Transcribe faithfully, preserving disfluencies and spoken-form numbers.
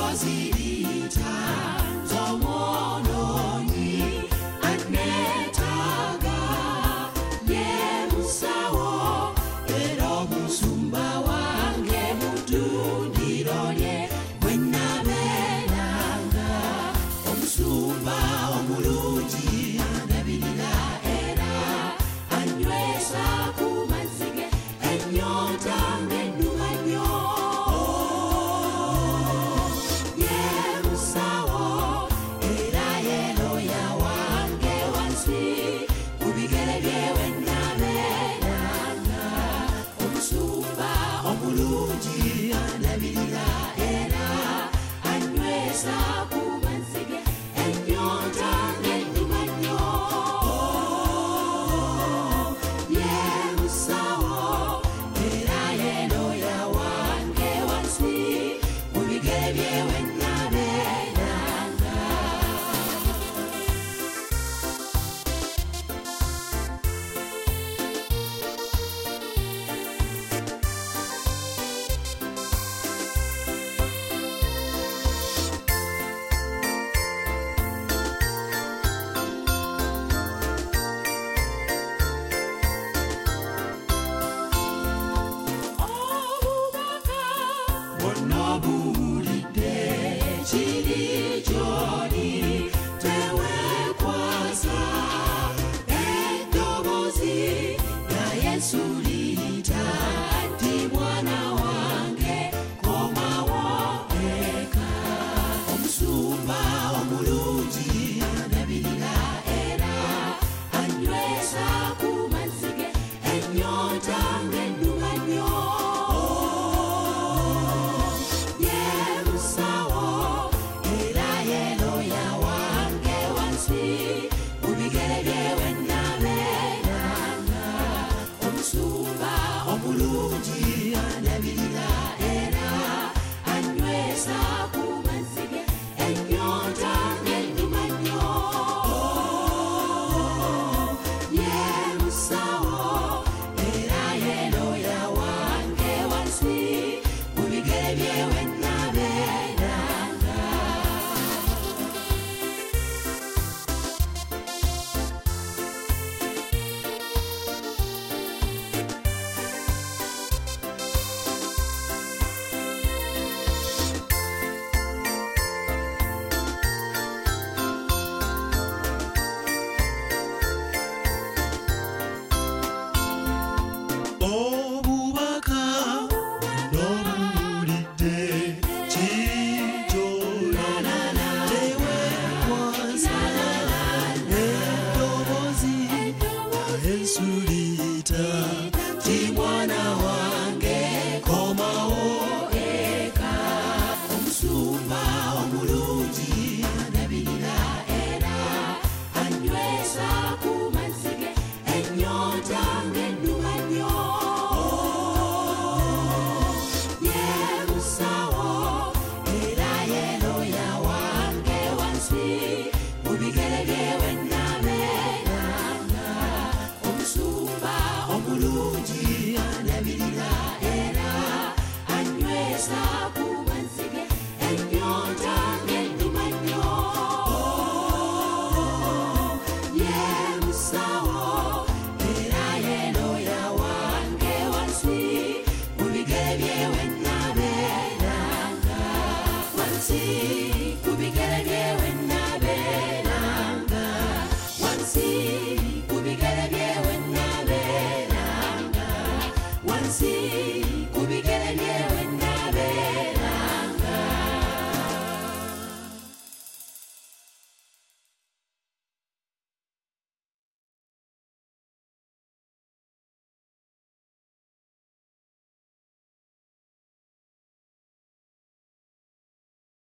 zirita z'omwonoonyi anneetaaga ye musawo era omusumba wange mu ddundiro lye bwe nabeeranga omusumba omulungi andabirira era annywesa ku mazzi ge ennyonta ng'edduma nnyo. Ye musawo era ye looya wange wansi ku bigere bye we nabeeranga omusumba omulungi andabirira era annywesa ku mazzi ge ennyonta ng'edduma nnyo. Ye musawo era ye looya wange wansi ku bigere bye we nabeeranga. Obubaka bwonna buwulidde kiri gy'oli teweekwasa eddoboozi lya Yesu liyita nti mwana wange komawo eka. Omusumba omulungi andabirira era annywesa ku mazzi ge ennyonta ng'edduma nnyo. Ye musawo era ye looya wange wansi ku bigere bye we nabeeranga omusumba omulungi andabirira era annywesa ku mazzi ge ennyonta ng'edduma nnyo. Ye musawo era ye looya wange wansi ku bigere bye we nabeeranga. Obubaka n'obuwulidde kijjola teweekwasa eddoboozi lya Yesu liyita nti mwana wange komawo eka. Omusumba omulungi andabirira era annywesa ku mazzi ge ennyonta ng'edduma nnyo. Ye musawo era ye looya wange wansi ku bigere bye we nabeeranga omusumba omulungi andabirira era annywesa ku